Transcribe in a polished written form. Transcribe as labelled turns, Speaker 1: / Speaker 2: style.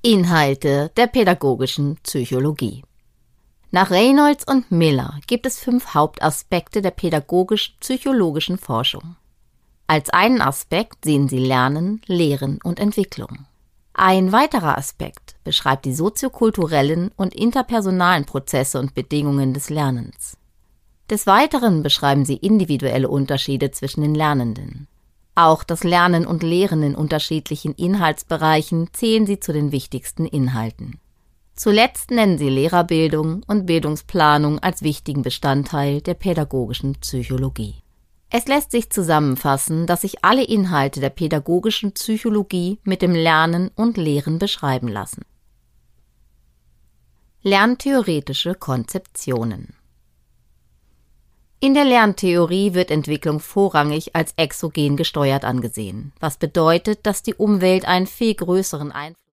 Speaker 1: Inhalte der pädagogischen Psychologie. Nach Reynolds und Miller gibt es 5 Hauptaspekte der pädagogisch-psychologischen Forschung. Als einen Aspekt sehen sie Lernen, Lehren und Entwicklung. Ein weiterer Aspekt beschreibt die soziokulturellen und interpersonalen Prozesse und Bedingungen des Lernens. Des Weiteren beschreiben sie individuelle Unterschiede zwischen den Lernenden. Auch das Lernen und Lehren in unterschiedlichen Inhaltsbereichen zählen sie zu den wichtigsten Inhalten. Zuletzt nennen sie Lehrerbildung und Bildungsplanung als wichtigen Bestandteil der pädagogischen Psychologie. Es lässt sich zusammenfassen, dass sich alle Inhalte der pädagogischen Psychologie mit dem Lernen und Lehren beschreiben lassen. Lerntheoretische Konzeptionen. In der Lerntheorie wird Entwicklung vorrangig als exogen gesteuert angesehen, was bedeutet, dass die Umwelt einen viel größeren Einfluss